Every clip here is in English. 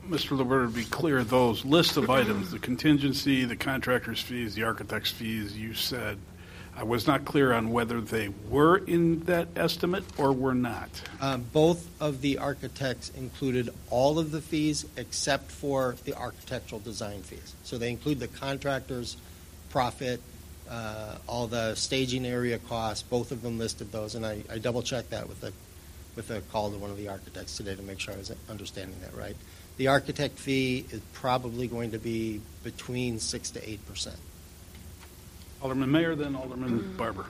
Mr. Levert, to be clear, those list of items, the contingency, the contractor's fees, the architect's fees, you said, I was not clear on whether they were in that estimate or were not. Both of the architects included all of the fees except for the architectural design fees. So they include the contractor's profit, all the staging area costs. Both of them listed those, and I double-checked that with a call to one of the architects today to make sure I was understanding that right. The architect fee is probably going to be between 6 to 8%. Alderman Mayor, then Alderman Barber.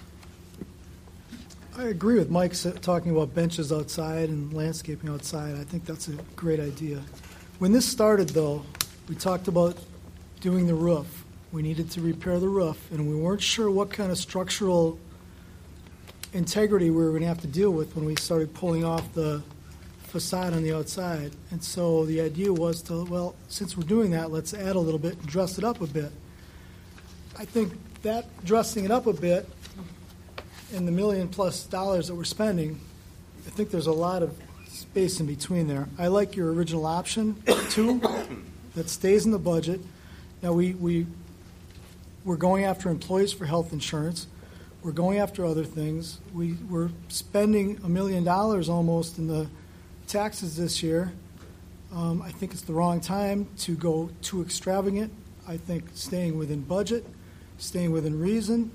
I agree with Mike talking about benches outside and landscaping outside. I think that's a great idea. When this started, though, we talked about doing the roof. We needed to repair the roof, and we weren't sure what kind of structural integrity we were going to have to deal with when we started pulling off the facade on the outside. And so the idea was to, well, since we're doing that, let's add a little bit and dress it up a bit. I think that dressing it up a bit and the $1 million+ that we're spending, I think there's a lot of space in between there. I like your original option, too, that stays in the budget. Now, we're going after employees for health insurance. We're going after other things. We're spending $1 million almost in the taxes this year. I think it's the wrong time to go too extravagant. I think staying within budget, staying within reason,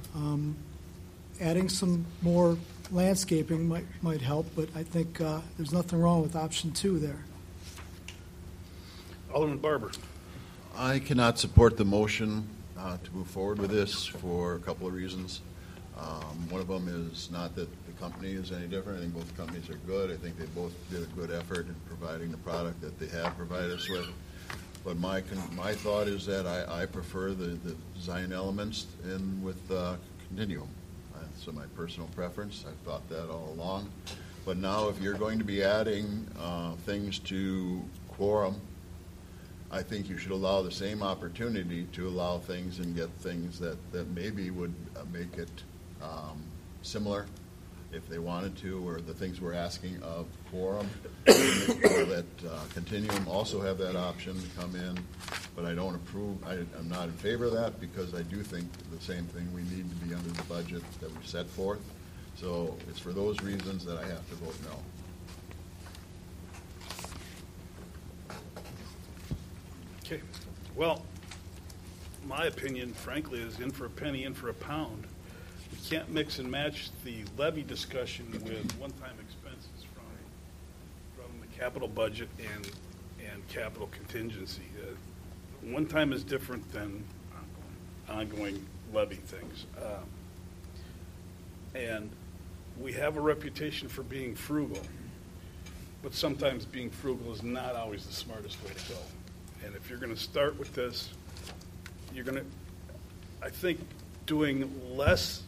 adding some more landscaping might help, but I think there's nothing wrong with option 2 there. Alderman Barber. I cannot support the motion to move forward with this for a couple of reasons. One of them is not that the company is any different. I think both companies are good. I think they both did a good effort in providing the product that they have provided us with. But my thought is that I prefer the design elements in with Continuum. So my personal preference. I've thought that all along. But now if you're going to be adding things to quorum, I think you should allow the same opportunity to allow things and get things that maybe would make it similar if they wanted to, or the things we're asking of quorum. That Continuum also have that option to come in, but I don't approve. I'm not in favor of that because I do think the same thing. We need to be under the budget that we've set forth. So it's for those reasons that I have to vote no. Okay. Well, my opinion, frankly, is in for a penny, in for a pound. We can't mix and match the levy discussion with one-time expenses from the capital budget and capital contingency. One-time is different than ongoing levy things. And we have a reputation for being frugal, but sometimes being frugal is not always the smartest way to go. And if you're going to start with this, I think doing less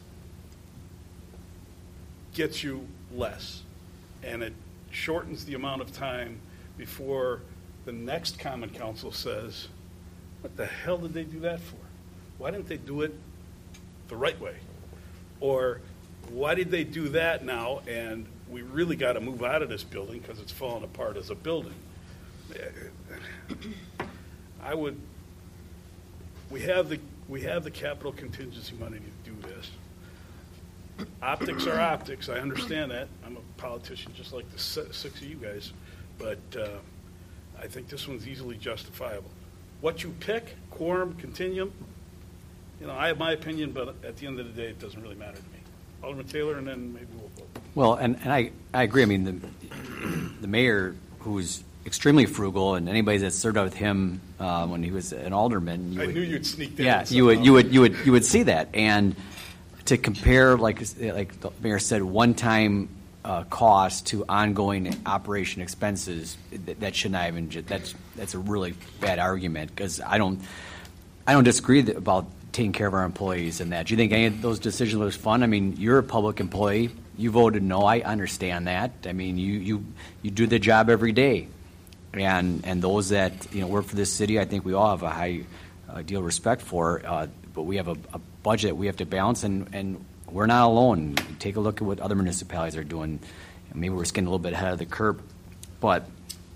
gets you less. And it shortens the amount of time before the next Common Council says, what the hell did they do that for? Why didn't they do it the right way? Or why did they do that now and we really got to move out of this building because it's falling apart as a building? We have the capital contingency money to do this. Optics are optics. I understand that. I'm a politician just like the six of you guys, but I think this one's easily justifiable. What you pick, quorum, continuum, I have my opinion, but at the end of the day, it doesn't really matter to me. Alderman Taylor, and then maybe we'll vote. Well, and I agree. I mean, the mayor, who's extremely frugal, and anybody that served out with him when he was an alderman, I knew you'd sneak that. Yeah, you would see that. And to compare, like the mayor said, one-time cost to ongoing operation expenses, that should not even. That's a really bad argument because I don't disagree about taking care of our employees and that. Do you think any of those decisions was fun? I mean, you're a public employee. You voted no. I understand that. I mean, you do the job every day. And those that work for this city, I think we all have a high deal of respect for. But we have a budget we have to balance, and we're not alone. Take a look at what other municipalities are doing. Maybe we're getting a little bit ahead of the curve, but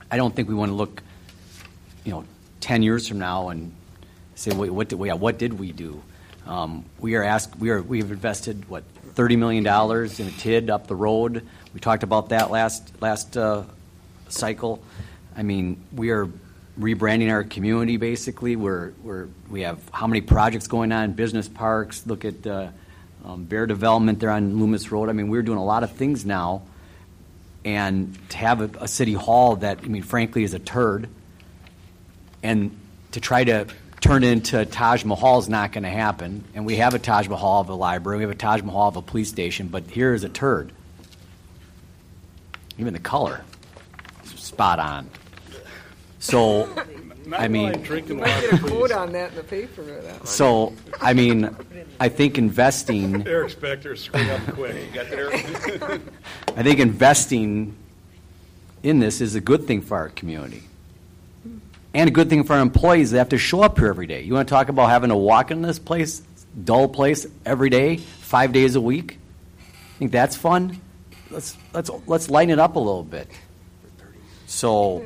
I don't think we want to look, 10 years from now and say, wait, what did we do? We have invested $30 million in a TID up the road. We talked about that last cycle. I mean, we are rebranding our community basically. We have how many projects going on? Business parks. Look at Bear Development there on Loomis Road. I mean, we're doing a lot of things now, and to have a city hall that, frankly, is a turd, and to try to turn it into Taj Mahal is not going to happen. And we have a Taj Mahal of a library, we have a Taj Mahal of a police station, but here is a turd. Even the color is spot on. So, Not I mean, while I'm drinking You might water, get a quote please. on that in the paper. That one. so I think investing. Eric Spector, screw up quick. You got there? I think investing in this is a good thing for our community. And a good thing for our employees that have to show up here every day. You want to talk about having to walk in this place, dull place, every day, 5 days a week? Think that's fun? Let's lighten it up a little bit. So,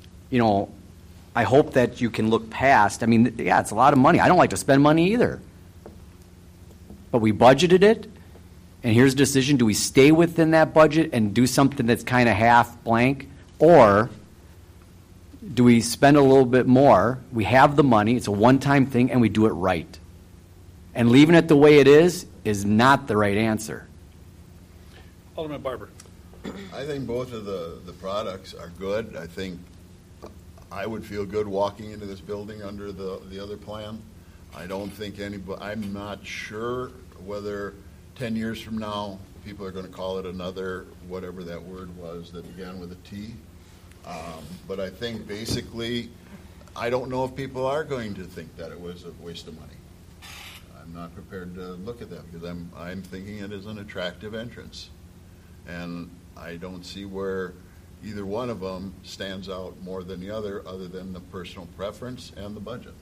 I hope that you can look past. I mean, yeah, it's a lot of money. I don't like to spend money either. But we budgeted it, and here's a decision. Do we stay within that budget and do something that's kind of half blank? Or do we spend a little bit more? We have the money. It's a one-time thing, and we do it right. And leaving it the way it is not the right answer. Alderman Barber. I think both of the products are good. I think I would feel good walking into this building under the other plan. I don't think I'm not sure whether 10 years from now people are going to call it another, whatever that word was that began with a T. But I think basically, I don't know if people are going to think that it was a waste of money. I'm not prepared to look at that because I'm thinking it is an attractive entrance. And I don't see where either one of them stands out more than the other than the personal preference and the budget.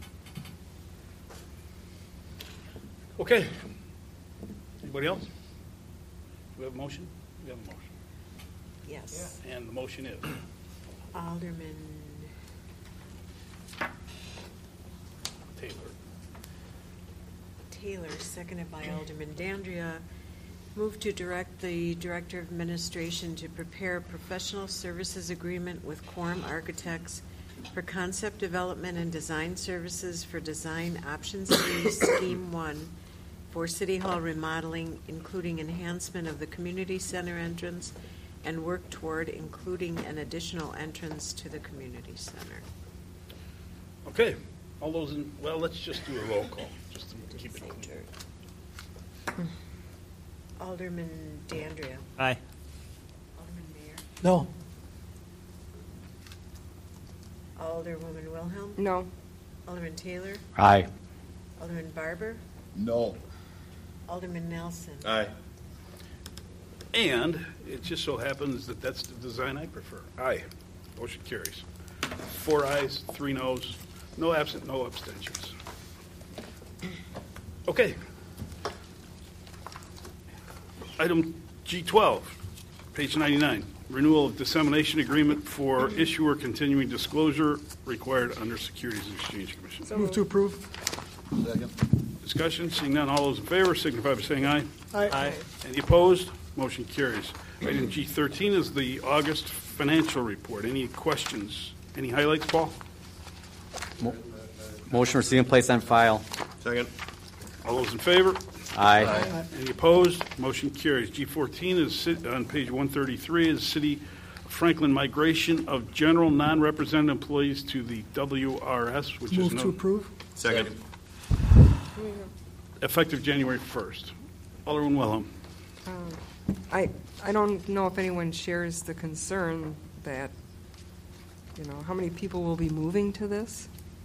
Okay. Anybody else? Do we have a motion? We have a motion. Yes. And the motion is? Alderman Taylor, seconded by Alderman Dandria, move to direct the Director of Administration to prepare a professional services agreement with Quorum Architects for concept development and design services for Design Options 3, Scheme 1, for City Hall remodeling, including enhancement of the community center entrance and work toward including an additional entrance to the community center. Okay. All those let's just do a roll call, just to keep it clean. Alderman Dandria. Aye. Alderman Mayor. No. Alderwoman Wilhelm. No. Alderman Taylor. Aye. Alderman Barber. No. Alderman Nelson. Aye. And it just so happens that that's the design I prefer. Aye. Motion carries. 4 ayes, 3 noes, no absent, no abstentions. Okay. Item G12, page 99, renewal of dissemination agreement for issuer continuing disclosure required under Securities and Exchange Commission. Move to approve. Second. Discussion, seeing none, all those in favor signify by saying aye. Aye. Any opposed? Motion carries. Item G13 is the August financial report. Any questions? Any highlights, Paul? Motion received and placed on file. Second. All those in favor? Aye. Any opposed? Motion carries. G14 is on page 133 is City of Franklin migration of general non-represented employees to the WRS, which is Move to approve. Second. effective January 1st. Alderman Wilhelm. I don't know if anyone shares the concern that, how many people will be moving to this?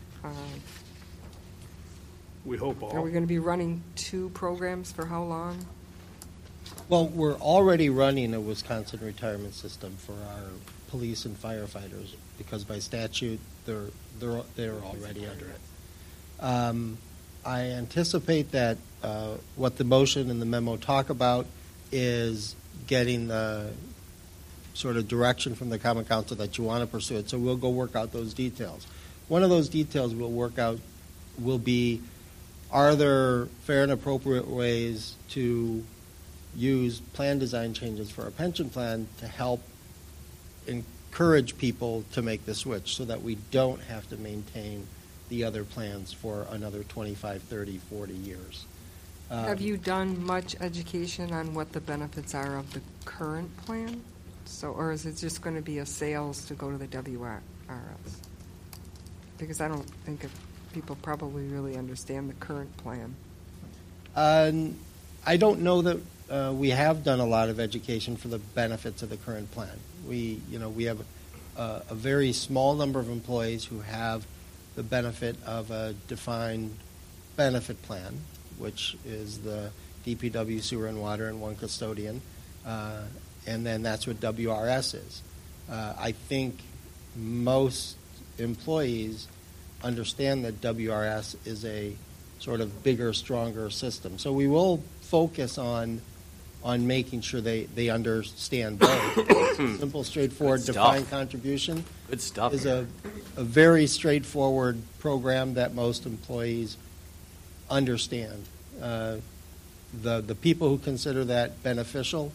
We hope Are all. we going to be running 2 programs for how long? Well, we're already running a Wisconsin retirement system for our police and firefighters because by statute they're already under it. I anticipate that what the motion and the memo talk about is getting the sort of direction from the Common Council that you want to pursue it. So we'll go work out those details. One of those details we'll work out will be, are there fair and appropriate ways to use plan design changes for our pension plan to help encourage people to make the switch so that we don't have to maintain the other plans for another 25, 30, 40 years. Have you done much education on what the benefits are of the current plan? So, or is it just going to be a sales to go to the WRS? Because I don't think people probably really understand the current plan. I don't know that we have done a lot of education for the benefits of the current plan. We have a very small number of employees who have the benefit of a defined benefit plan, which is the DPW, sewer and water, and one custodian. And then that's what WRS is. I think most employees understand that WRS is a sort of bigger, stronger system. So we will focus on making sure they understand both. Simple, straightforward, Good stuff. defined contribution Good stuff. is a very straightforward program that most employees understand. The people who consider that beneficial,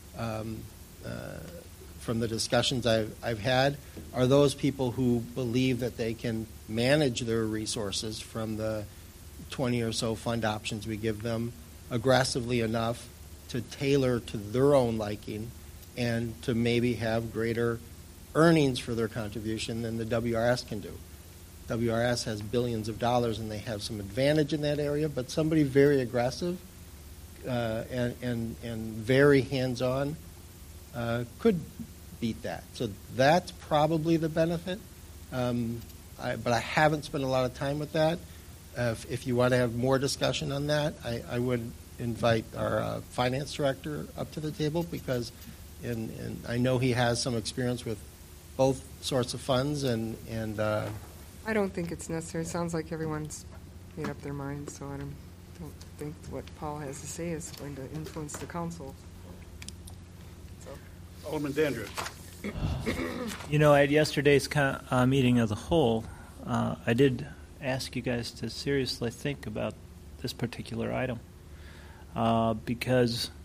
from the discussions I've had, are those people who believe that they can manage their resources from the 20 or so fund options we give them aggressively enough to tailor to their own liking and to maybe have greater earnings for their contribution than the WRS can do. WRS has billions of dollars and they have some advantage in that area, but somebody very aggressive and very hands-on could beat that. So that's probably the benefit. But I haven't spent a lot of time with that. If you want to have more discussion on that, I would invite our finance director up to the table because and I know he has some experience with both sorts of funds and I don't think it's necessary. It sounds like everyone's made up their minds, so I don't think what Paul has to say is going to influence the council. Alderman Dandria. At yesterday's meeting of the whole, I did ask you guys to seriously think about this particular item because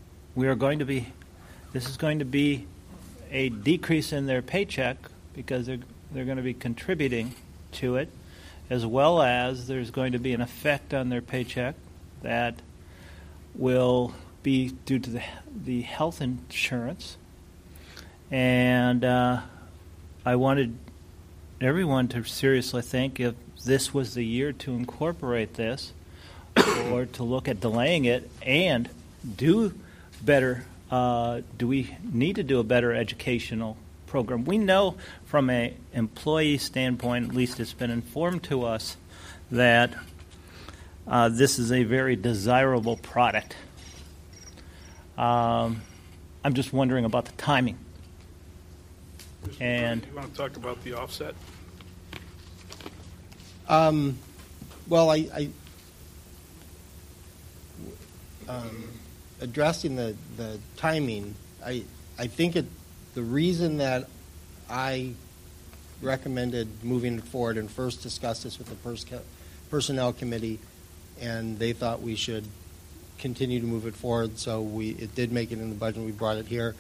this is going to be a decrease in their paycheck because they're going to be contributing to it, as well as there's going to be an effect on their paycheck that will be due to the health insurance. And I wanted everyone to seriously think if this was the year to incorporate this or to look at delaying it and do better. Do we need to do a better educational program? We know from an employee standpoint, at least it's been informed to us, that this is a very desirable product. I'm just wondering about the timing. And You want to talk about the offset? Well, I addressing the timing, I think the reason that I recommended moving it forward and first discussed this with the personnel committee, and they thought we should continue to move it forward, so it did make it in the budget and we brought it here,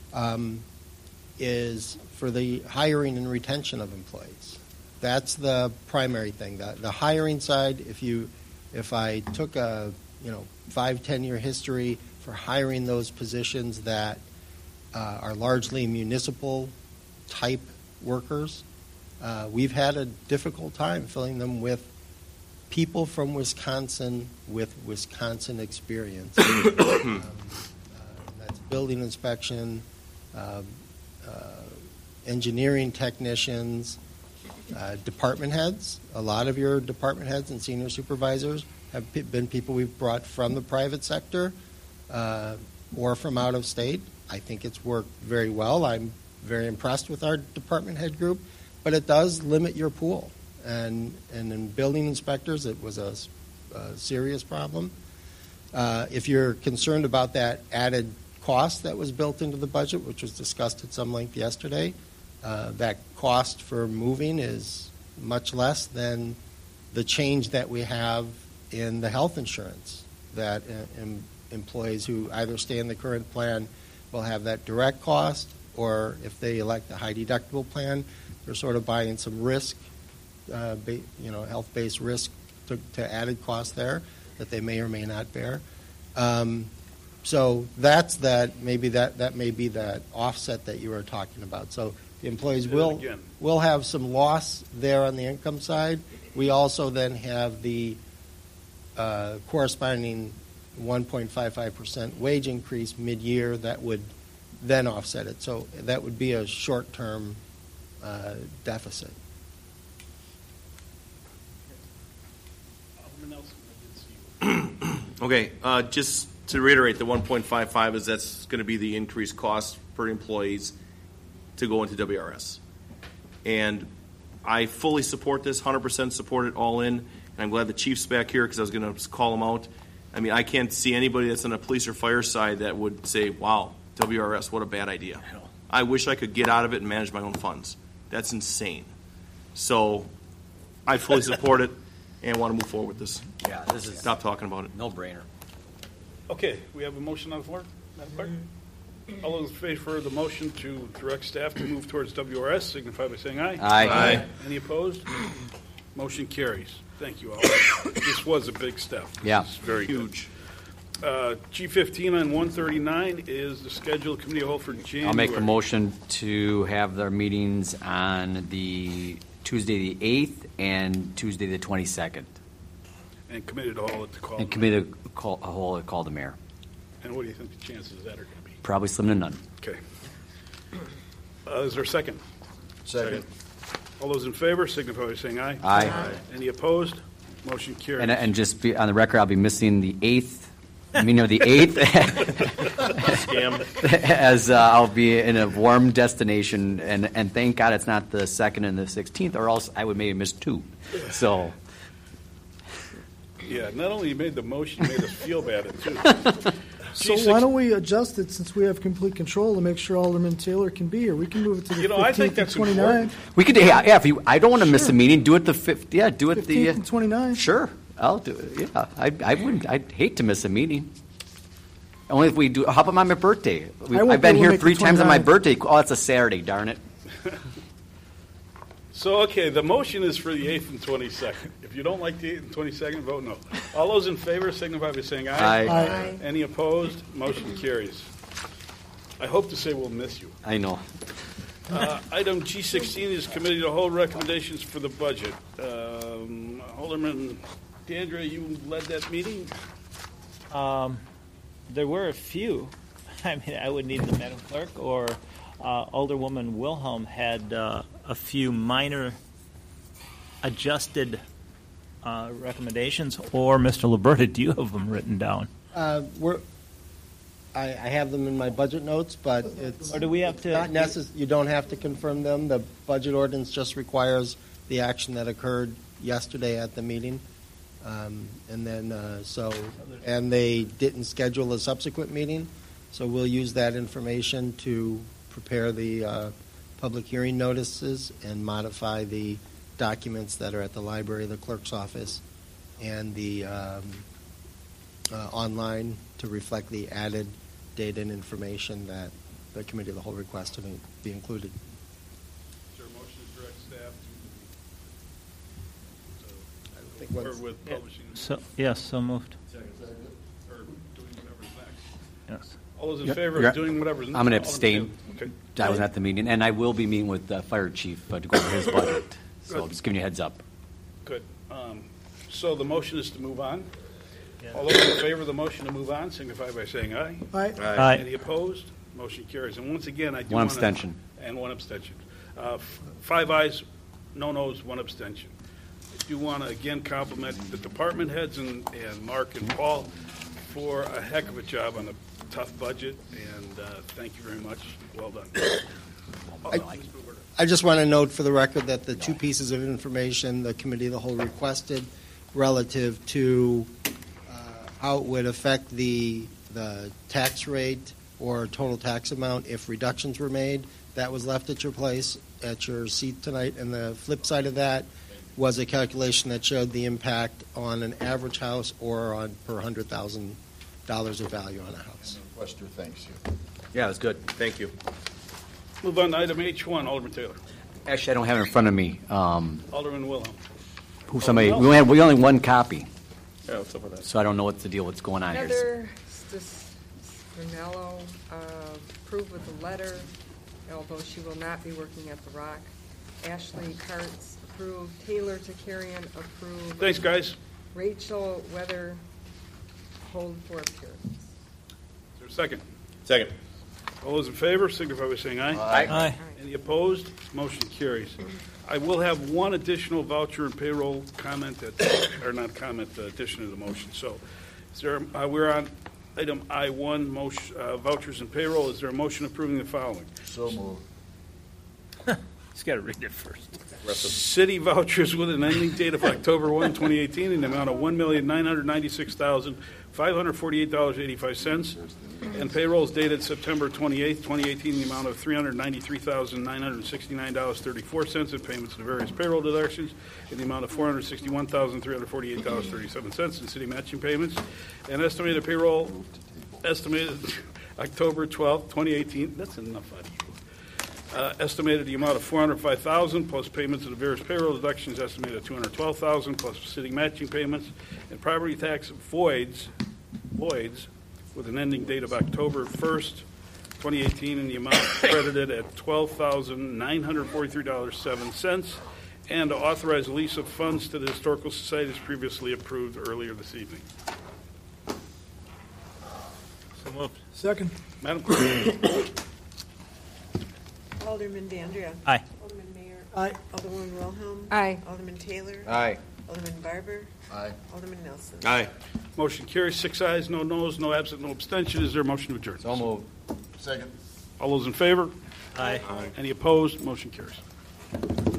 is for the hiring and retention of employees. That's the primary thing. The hiring side, if I took a 5-10 year history for hiring those positions that are largely municipal type workers, we've had a difficult time filling them with people from Wisconsin with Wisconsin experience. That's building inspection, engineering technicians, department heads. A lot of your department heads and senior supervisors have been people we've brought from the private sector or from out of state. I think it's worked very well. I'm very impressed with our department head group, but it does limit your pool. And in building inspectors, it was a serious problem. If you're concerned about that added cost that was built into the budget, which was discussed at some length yesterday. That cost for moving is much less than the change that we have in the health insurance, that employees who either stay in the current plan will have that direct cost, or if they elect the high deductible plan, they're sort of buying some risk, health-based risk to added cost there that they may or may not bear. So that's that. Maybe that may be that offset that you were talking about. So the employees will have some loss there on the income side. We also then have the corresponding 1.55% wage increase mid-year that would then offset it. So that would be a short-term deficit. Okay, just to reiterate, the 1.55 is that's going to be the increased cost for employees to go into WRS. And I fully support this, 100% support it all in. And I'm glad the chief's back here because I was going to call him out. I mean, I can't see anybody that's on the police or fire side that would say, wow, WRS, what a bad idea. I wish I could get out of it and manage my own funds. That's insane. So I fully support it and want to move forward with this. Yeah, this is Stop talking about it. no-brainer. Okay, we have a motion on the floor, Madam Clerk. All those in favor of the motion to direct staff to move towards WRS signify by saying aye. Aye. Any opposed? Motion carries. Thank you all. This was a big step. Yeah. It's very huge. G15 on 139 is the scheduled committee of the whole for January. I'll make a motion to have their meetings on the Tuesday the 8th and Tuesday the 22nd. And committed to all at the call. And committee a whole call the mayor. And what do you think the chances of that are going to be? Probably slim to none. Okay. Is there a second? Second. All those in favor signify by saying aye. Aye. Any opposed? Motion carries. And just be on the record, I'll be missing the 8th. I mean, the 8th, as I'll be in a warm destination, and thank God it's not the 2nd and the 16th, or else I would maybe miss 2. So, Yeah, not only you made the motion, you made us feel bad too. So why don't we adjust it, since we have complete control, to make sure Alderman Taylor can be here? We can move it to the 15th I think and that's 29th. important. we could, if you, I don't want to miss a meeting, do it the 5th, do it 15th the, and 29th. sure, I'll do it, yeah, I wouldn't, I'd hate to miss a meeting. Only if we do, how about my birthday? won't I've be been able to here make the 3 times on my 29th. birthday, oh, it's a Saturday, darn it. So, okay, the motion is for the 8th and 22nd. If you don't like the 8th and 22nd, vote no. All those in favor signify by saying aye. Aye. Aye. Any opposed? Motion carries. I hope to say we'll miss you. I know. Item G16 is committee to hold recommendations for the budget. Alderman Dandria, you led that meeting? There were a few. I mean, I would need the Madam Clerk or Alderwoman Wilhelm had a few minor adjusted recommendations, or Mr. Liberta, do you have them written down? I have them in my budget notes, but it's Or do we have to? not necessary. You don't have to confirm them. The budget ordinance just requires the action that occurred yesterday at the meeting. And they didn't schedule a subsequent meeting, so we'll use that information to prepare the public hearing notices and modify the documents that are at the library, the clerk's office, and the online to reflect the added data and information that the committee of the whole requested to be included. Is there a motion to direct staff to work with publishing? So yes, so moved. Or doing whatever's next? Yes. All those in You're- favor you're- of doing whatever's next? I'm gonna Alderman abstain. Taylor. Okay. I was at the meeting, and I will be meeting with the fire chief to go over his budget. So Good. just giving you a heads up. Good. So the motion is to move on. All those in favor of the motion to move on signify by saying aye. Aye. Any opposed? Motion carries. And once again, I do One want abstention. And one abstention. 5 ayes, no noes, 1 abstention. I do want to again compliment the department heads and Mark and Paul for a heck of a job on a tough budget, and thank you very much. Well done. I just want to note for the record that the 2 pieces of information the committee of the whole requested relative to how it would affect the tax rate or total tax amount if reductions were made. That was left at your place, at your seat tonight. And the flip side of that was a calculation that showed the impact on an average house or on per $100,000 of value on a house. Wester thanks you. Yeah, it was good. Thank you. Move on to item H1, Alderman Taylor. Actually, I don't have it in front of me. Alderman Wilhelm. We only have one copy, Yeah, what's up with that? so I don't know what's the deal, what's going on here. Heather Spinello approved with a letter, although she will not be working at the Rock. Ashley Kartz approved. Taylor Takarian approved. Thanks, guys. Rachel Weather, hold for appearance. Is there a second? Second. All those in favor signify by saying aye. Aye. Any opposed? Motion carries. I will have one additional voucher and payroll comment or not comment, addition to the motion. So, is there? We're on item I1, motion, vouchers and payroll. Is there a motion approving the following? So moved. Just got to read it first. City vouchers with an ending date of October 1, 2018, in the amount of $1,996,548.85, and payrolls dated September 28, 2018, in the amount of $393,969.34, and payments to various payroll deductions in the amount of $461,348.37, and city matching payments, and estimated payroll estimated October 12, 2018. That's enough out of you. Estimated the amount of $405,000 plus payments to the various payroll deductions estimated at $212,000 plus city matching payments, and property tax voids with an ending date of October 1st, 2018, in the amount credited at $12,943.07, and to authorize the lease of funds to the Historical Society as previously approved earlier this evening. So moved. Second. Madam Clerk. Alderman Dandria. Aye. Alderman Mayor. Aye. Alderwoman Wilhelm. Aye. Alderman Taylor. Aye. Alderman Barber. Aye. Alderman Nelson. Aye. Motion carries, 6 ayes, no noes, no absent, no abstention. Is there a motion to adjourn? So moved. Second. All those in favor? Aye. Any opposed? Motion carries.